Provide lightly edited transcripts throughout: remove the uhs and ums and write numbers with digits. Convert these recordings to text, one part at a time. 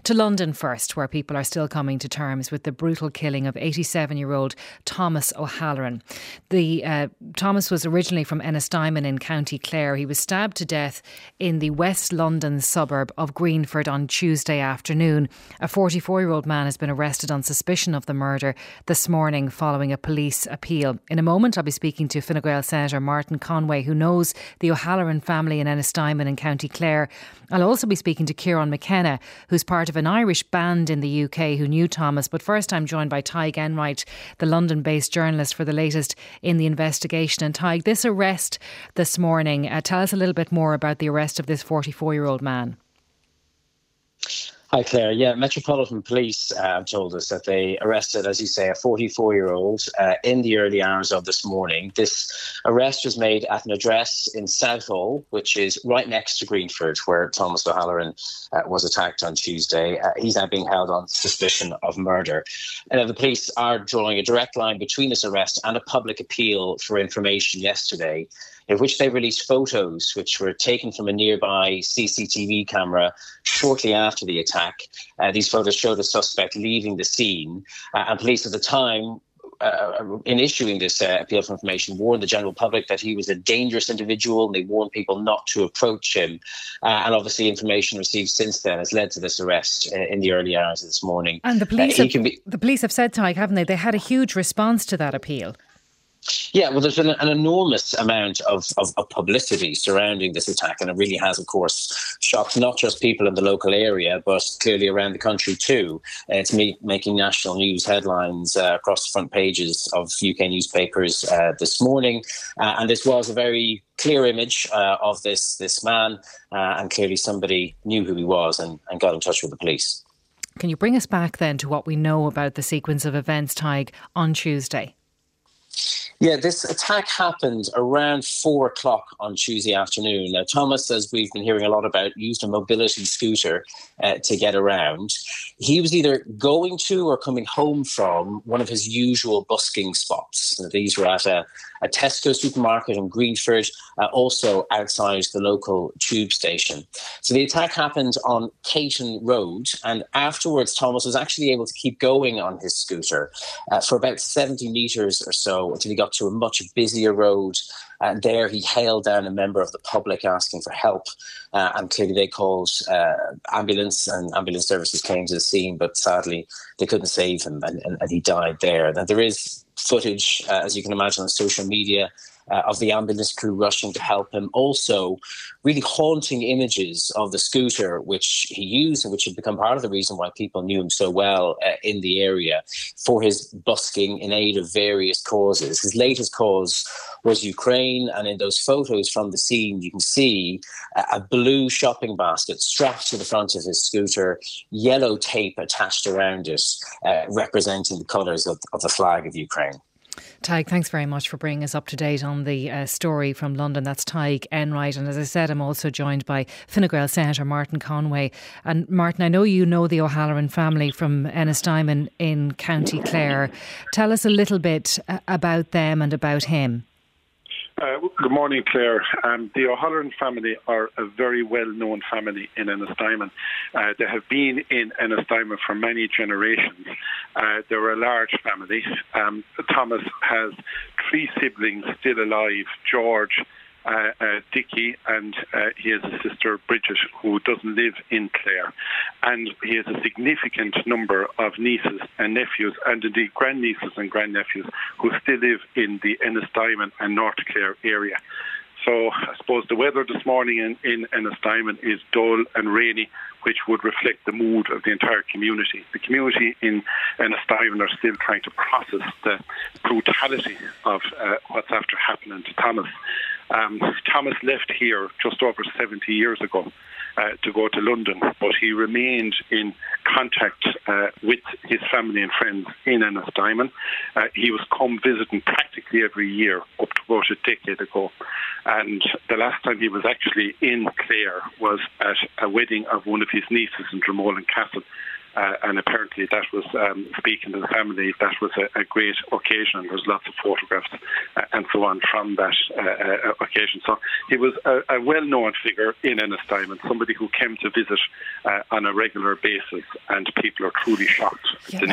To London first, where people are still coming to terms with the brutal killing of 87-year-old Thomas O'Halloran. Thomas was originally from Ennistymon in County Clare. He was stabbed to death in the West London suburb of Greenford on Tuesday afternoon. A 44-year-old man has been arrested on suspicion of the murder this morning following a police appeal. In a moment, I'll be speaking to Fine Gael Senator Martin Conway, who knows the O'Halloran family in Ennistymon in County Clare. I'll also be speaking to Kieran McKenna, who's part of an Irish band in the UK who knew Thomas. But first, I'm joined by Tadhg Enright, the London-based journalist, for the latest in the investigation. And Tadhg, this arrest this morning, tell us a little bit more about the arrest of this 44-year-old man. Hi, Claire. Yeah, Metropolitan Police told us that they arrested, as you say, a 44-year-old in the early hours of this morning. This arrest was made at an address in Southall, which is right next to Greenford, where Thomas O'Halloran was attacked on Tuesday. He's now being held on suspicion of murder. The police are drawing a direct line between this arrest and a public appeal for information yesterday, in which they released photos which were taken from a nearby CCTV camera shortly after the attack. These photos showed a suspect leaving the scene, and police at the time, in issuing this appeal for information, warned the general public that he was a dangerous individual, and they warned people not to approach him. And obviously information received since then has led to this arrest in the early hours of this morning. And the police have said, Tadhg, haven't they? They had a huge response to that appeal. Yeah, well, there's an enormous amount of publicity surrounding this attack, and it really has, of course, shocked not just people in the local area, but clearly around the country too. It's making national news headlines across the front pages of UK newspapers this morning, and this was a very clear image of this man, and clearly somebody knew who he was and got in touch with the police. Can you bring us back then to what we know about the sequence of events, Tadhg, on Tuesday? Yeah, this attack happened around 4 o'clock on Tuesday afternoon. Now, Thomas, as we've been hearing a lot about, used a mobility scooter to get around. He was either going to or coming home from one of his usual busking spots. These were at a Tesco supermarket in Greenford, also outside the local tube station. So the attack happened on Caton Road, and afterwards Thomas was actually able to keep going on his scooter for about 70 metres or so until he got to a much busier road. And there he hailed down a member of the public asking for help. And clearly they called ambulance, and ambulance services came to the scene, but sadly they couldn't save him, and he died there. Now, there is footage, as you can imagine, on social media of the ambulance crew rushing to help him. Also, really haunting images of the scooter which he used, and which had become part of the reason why people knew him so well in the area, for his busking in aid of various causes. His latest cause was Ukraine, and in those photos from the scene you can see a blue shopping basket strapped to the front of his scooter, yellow tape attached around it, representing the colours of the flag of Ukraine. Tadhg, thanks very much for bringing us up to date on the story from London. That's Tadhg Enright. And as I said, I'm also joined by Fine Gael Senator Martin Conway. And Martin, I know you know the O'Halloran family from Ennistymon in County Clare. Tell us a little bit about them and about him. Good morning, Claire. The O'Halloran family are a very well-known family in Ennistymon. They have been in Ennistymon for many generations. They're a large family. Thomas has 3 siblings still alive: George, Dickie, and he has a sister, Bridget, who doesn't live in Clare. And he has a significant number of nieces and nephews, and indeed grandnieces and grandnephews, who still live in the Ennistymon and North Clare area. So I suppose the weather this morning in Ennistymon is dull and rainy, which would reflect the mood of the entire community. The community in Ennistymon are still trying to process the brutality of what's after happening to Thomas. Thomas left here just over 70 years ago to go to London, but he remained in contact with his family and friends in Ennistymon. He was come visiting practically every year up to about a decade ago. And the last time he was actually in Clare was at a wedding of one of his nieces in Dromoland Castle. And apparently that was, speaking to the family, that was a great occasion. There's lots of photographs and so on from that occasion. So he was a well-known figure in Ennistymon, somebody who came to visit on a regular basis. and people are truly shocked.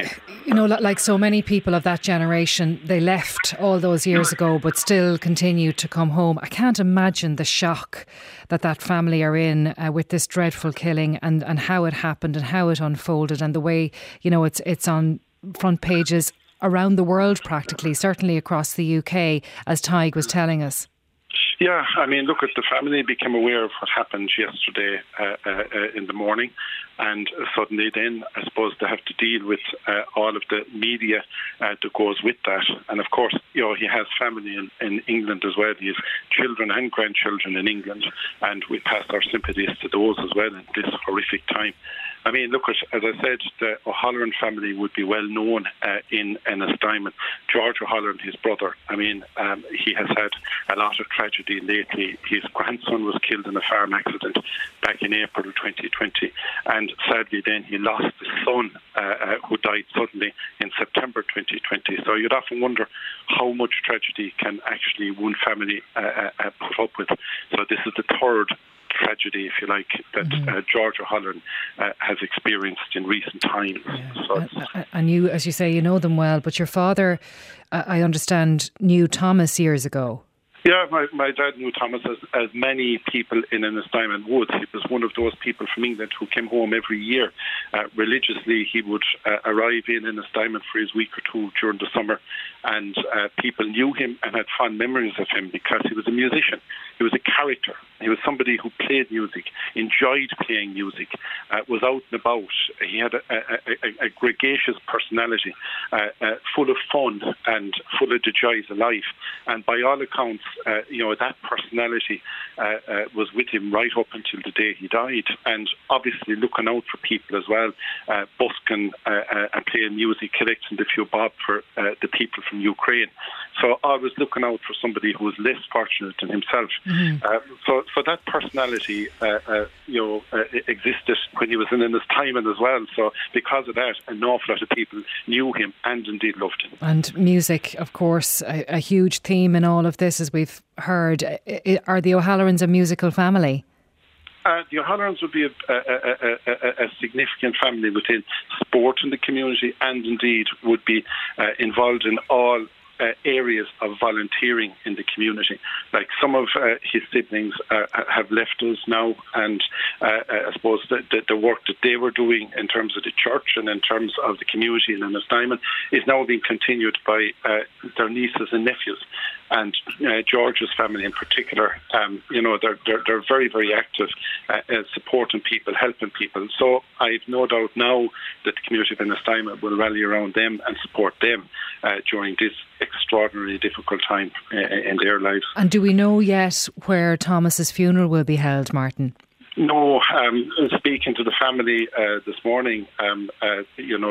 Like so many people of that generation, they left all those years ago but still continue to come home. I can't imagine the shock that family are in with this dreadful killing and how it happened and how it unfolded, and the way, it's on front pages around the world practically, certainly across the UK, as Tig was telling us. Yeah, I mean, look, the family became aware of what happened yesterday in the morning, and suddenly then, I suppose, they have to deal with all of the media that goes with that. And of course, he has family in England as well. He has children and grandchildren in England, and we pass our sympathies to those as well in this horrific time. I mean, look, as I said, the O'Halloran family would be well known in Ennistimon. George O'Halloran, his brother, I mean, he has had a lot of tragedy lately. His grandson was killed in a farm accident back in April 2020, and sadly then he lost his son who died suddenly in September 2020. So you'd often wonder how much tragedy can actually one family put up with. So this is the third tragedy, if you like, that George O'Halloran has experienced in recent times. Yeah. So and you, as you say, you know them well, but your father, I understand, knew Thomas years ago. Yeah, my dad knew Thomas as many people in Ennistimon would. He was one of those people from England who came home every year religiously. He would arrive in Ennistimon for his week or two during the summer, and people knew him and had fond memories of him because he was a musician. He was a character. He was somebody who played music, enjoyed playing music, was out and about. He had a gregarious personality, full of fun and full of the joys of life. And by all accounts, that personality was with him right up until the day he died. And obviously looking out for people as well, busking and playing music, collecting the few bob for the people from Ukraine. So always looking out for somebody who was less fortunate than himself. So that personality, existed when he was in Ennistimon as well. So because of that, an awful lot of people knew him and indeed loved him. And music, of course, a huge theme in all of this, as we've heard. Are the O'Hallorans a musical family? The O'Hallorans would be a significant family within sport in the community, and indeed would be involved in all areas of volunteering in the community. Like some of his siblings have left us now, and I suppose the work that they were doing in terms of the church and in terms of the community in Ennistimon is now being continued by their nieces and nephews. And George's family in particular, they're very, very active supporting people, helping people. So I've no doubt now that the community of Ennistimon will rally around them and support them during this extraordinarily difficult time in their lives. And do we know yet where Thomas's funeral will be held, Martin? No, speaking to the family this morning, the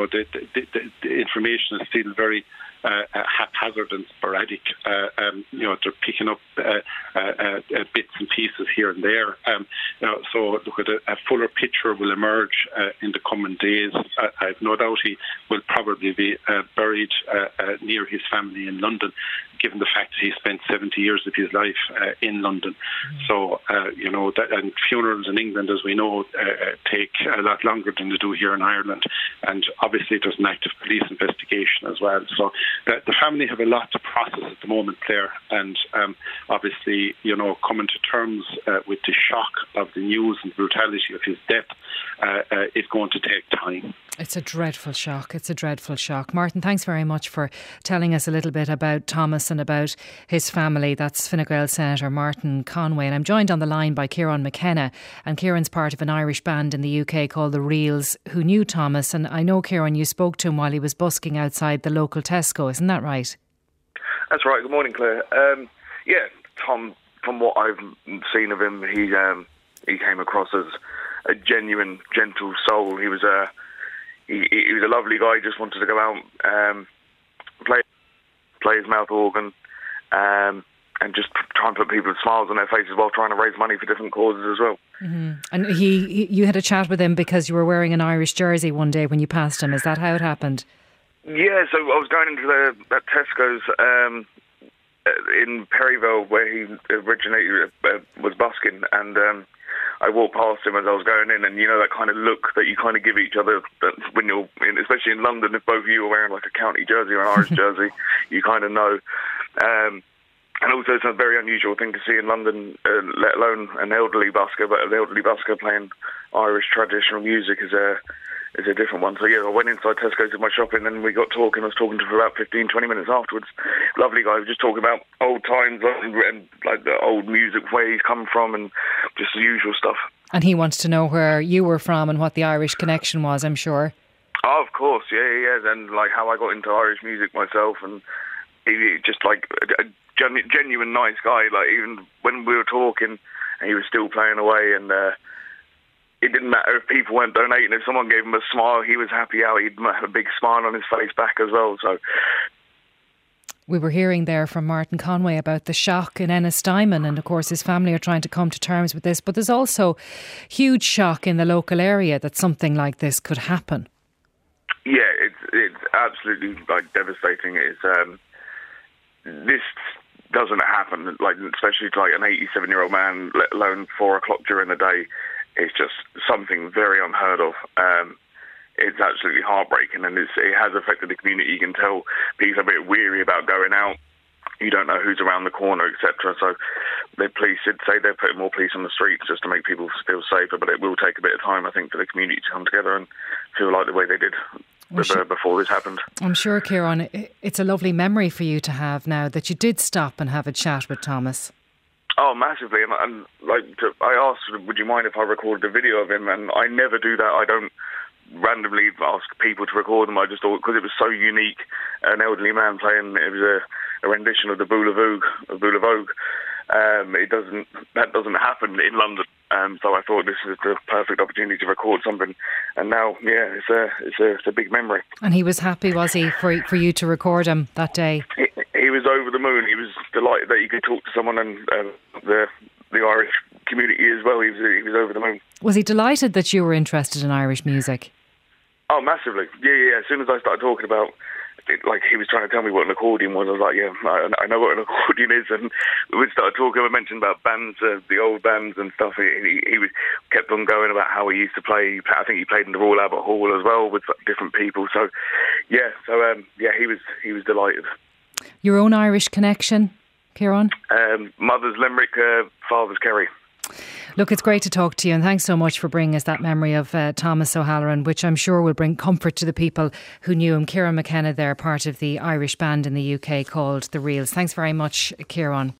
information is still very haphazard and sporadic. They're picking up bits and pieces here and there. So look, at a fuller picture will emerge in the coming days. I've no doubt he will probably be buried near his family in London, given the fact that he spent 70 years of his life in London. So, and funerals in England, as we know, take a lot longer than they do here in Ireland. And obviously there's an active police investigation as well. So the family have a lot to process at the moment, Claire. And obviously, coming to terms with the shock of the news and brutality of his death is going to take time. It's a dreadful shock. It's a dreadful shock. Martin, thanks very much for telling us a little bit about Thomas and about his family. That's Fine Gael Senator Martin Conway. And I'm joined on the line by Ciarán McKenna. And Ciarán's part of an Irish band in the UK called The Reels, who knew Thomas. And I know, Ciarán, you spoke to him while he was busking outside the local Tesco. Isn't that right? That's right. Good morning, Claire. Tom, from what I've seen of him, he came across as a genuine, gentle soul. He was a lovely guy. He just wanted to go out, play his mouth organ, and just try and put people's smiles on their faces while trying to raise money for different causes as well. Mm-hmm. And you had a chat with him because you were wearing an Irish jersey one day when you passed him. Is that how it happened? Yeah, so I was going into that Tesco's in Perryville, where he originated, was busking, and I walked past him as I was going in, and you know that kind of look that you kind of give each other that when you're in, especially in London, if both of you are wearing like a county jersey or an Irish jersey, you kind of know. And also, it's a very unusual thing to see in London, let alone an elderly busker, but an elderly busker playing Irish traditional music is a different one. So, yeah, I went inside Tesco to my shopping, and we got talking. I was talking to him for about 15, 20 minutes afterwards. Lovely guy. We were just talking about old times and like the old music, where he's come from, and just the usual stuff. And he wants to know where you were from and what the Irish connection was, I'm sure. Oh, of course, yeah. And like how I got into Irish music myself, and he just like a genuine nice guy. Like even when we were talking, and he was still playing away, and it didn't matter if people weren't donating. If someone gave him a smile, he was happy out. He'd have a big smile on his face back as well. So we were hearing there from Martin Conway about the shock in Ennistymon, and of course his family are trying to come to terms with this. But there's also huge shock in the local area that something like this could happen. Yeah, it's absolutely like devastating. It's this doesn't happen, like especially to like an 87-year-old man, let alone 4 o'clock during the day. It's just something very unheard of. It's absolutely heartbreaking, and it has affected the community. You can tell people are a bit weary about going out. You don't know who's around the corner, etc. So the police did say they're putting more police on the streets just to make people feel safer, but it will take a bit of time, I think, for the community to come together and feel like the way they did before this happened. I'm sure, Kieran, it's a lovely memory for you to have now that you did stop and have a chat with Thomas. Oh, massively. And I asked, would you mind if I recorded a video of him? And I never do that. I don't randomly ask people to record them. I just thought, because it was so unique, an elderly man playing, it was a rendition of the Boule Vogue. That doesn't happen in London. So I thought this is the perfect opportunity to record something. And now, yeah, it's a big memory. And he was happy, was he, for you to record him that day? He was over the moon. He was delighted that he could talk to someone, and the Irish community as well. He was over the moon. Was he delighted that you were interested in Irish music? Oh, massively. Yeah. As soon as I started talking about it, like he was trying to tell me what an accordion was, I was like, yeah, I know what an accordion is. And we started talking. I mentioned about bands, the old bands and stuff. He kept on going about how he used to play. I think he played in the Royal Albert Hall as well with different people. So, yeah. He was delighted. Your own Irish connection, Kieran? Mother's Limerick, father's Kerry. Look, it's great to talk to you, and thanks so much for bringing us that memory of Thomas O'Halloran, which I'm sure will bring comfort to the people who knew him. Kieran McKenna there, part of the Irish band in the UK called The Reels. Thanks very much, Kieran.